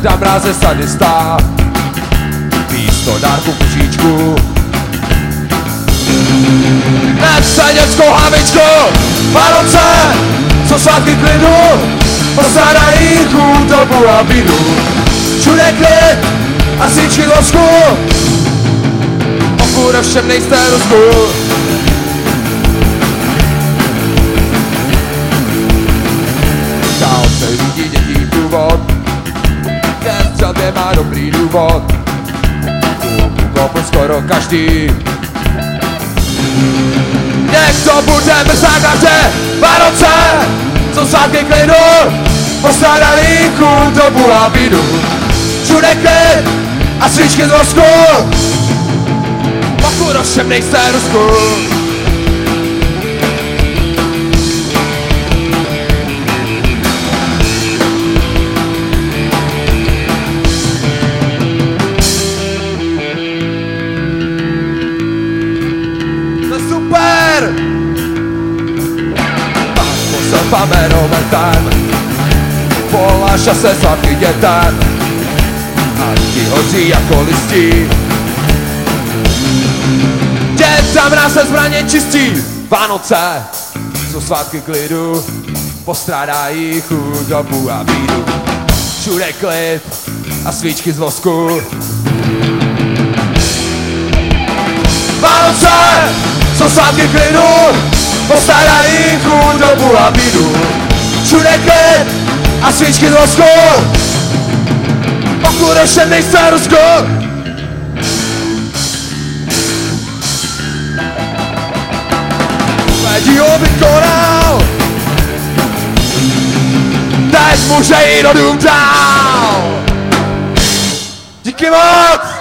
Děda Mráze sadista, místo dárku kuříčku. Nechce dětskou hlavičku, Vánoce, co svátky klidu, postrádají chudobu a bídu. Všude klid a svíčky losku, pokud ovšem nejste Rusku. Chaos vidí dětí průvod, ke střelbě má dobrý důvod. Koupil skoro každý. Někdo bude mrzák na tě, Vánoce, co svátky klidu, postrádali chudobu a bídu. Všude klid a svíčky z vosku, pokud ovšem nejste Rusku. Super! Pak posel pamenovem, Poláša se svátky dětem, a ti hoří jako listí. Děda Mráz zbraně čistí, Vánoce, co svátky klidu, postrádají chudobu a bídu. Všude klid a svíčky z vosku. Vánoce, co svátky klidu, postrádají chudobu a bídu. Všude klid a svíčky z vosku, pokud ovšem nejste Rusko. Vedí ho vykonal, teď může jít do dům dál. Díky moc!